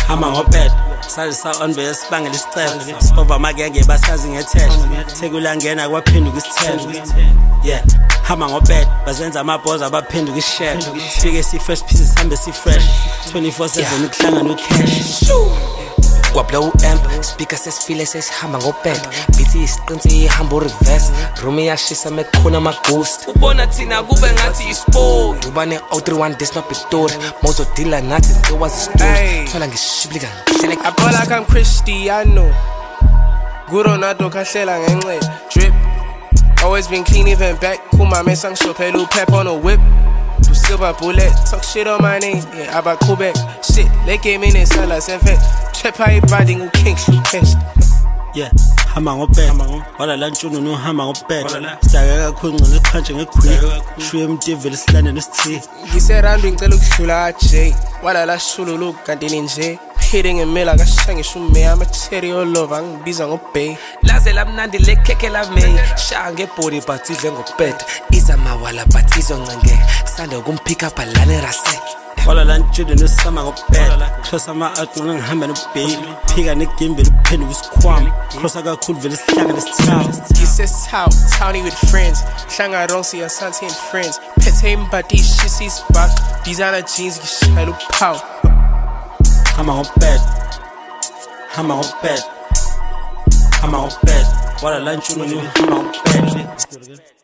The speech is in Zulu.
hama ngobed salisa on base bangela isicelo sipova magenge basazi ngethesh sekulangena kwaphenduka isithelo yeah hama ngobed bazenza amabhoza abaphenduka ishell sifike si fresh pieces hambe si fresh 24/7 ukuhlangana ucash Blow amp, speaker sesifile sesihamba ngobed Bithi isiqinsi ihamba reverse Room iyashisa mekhona ama-ghost Ubona thina kube ngathi isport Uba ne-031 this not Pitori Mozo dealer nathi nto was story Thola ngishiblika I feel like I'm Cristiano Ronaldo kahlela ngenxe Drip Always been clean even back Kuma mesa ngishophela pep on a whip Silver bullet, talk shit on my name, yeah, about Quebec. Shit, they gave me this salas, in fact, trap how you body who can't shoot cash. Yeah, hama ngobed, wala la ntshunu no hama ngobed. Staka kakhulu ngale khanje ngekhwi. Shwe mdivile silane nesthi. Ngiserando ngicela ukudlula J. Wala la shululu kanti nje. Hitting and mela kashanga shume amaterial love ngibiza ngobay. Laze lamnandi lekheke lame. Shaya ngebody but idle ngobed. Iza mawala but izonqenge. Sanda ukumpick up alane rase. Wala la ntshunu no sama ngobed. Cross ama-outdoor ngihamba nobay. Phika negimbele uphenduka isikhwama. Crossa kakhulu vele sihlanga nesithawu. Ngisesithawu, towny with friends. Hlanga wrong see asante and friends. Phethe imbadi shisi back. Designer jeans ngishayela uphawu. Hama ngobed, hama ngobed, hama ngobed. Wala la ntshunu no hama ngobed.